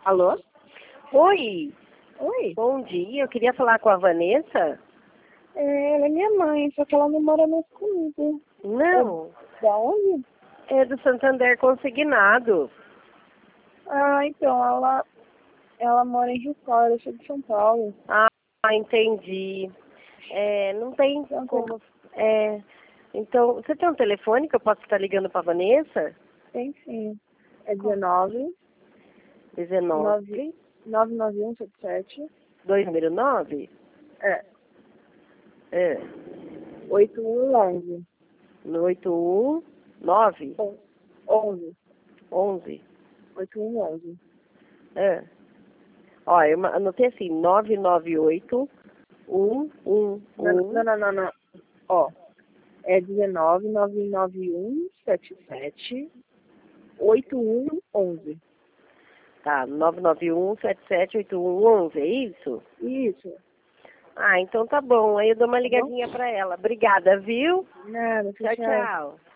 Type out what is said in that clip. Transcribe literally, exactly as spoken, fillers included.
Alô? Oi, Oi? bom dia. Eu queria falar com a Vanessa. É, ela é minha mãe, só que ela não mora mais comigo. Não, É da onde? é do Santander Consignado. Ah, então, ela, ela mora em Rio Claro, eu sou de São Paulo. Ah, entendi. É, não tem Então, como. É, então, você tem um telefone que eu posso estar ligando para a Vanessa? tem sim. É dezenove, dezenove, nove nove um sete sete. dois número nove? É, É, oito um onze. no oito um nove onze. onze. oito um onze. É. Ó, eu ma- anotei assim, nove nove oito um um Não, um. não, não, não, não. Ó, é dezenove, nove nove um sete sete, oito um onze. Tá, nove nove um sete sete oito um um um, é isso? Isso. Ah, então tá bom. Aí eu dou uma Tá bom? ligadinha pra ela. Obrigada, viu? Nada, Tchau, tchau. tchau.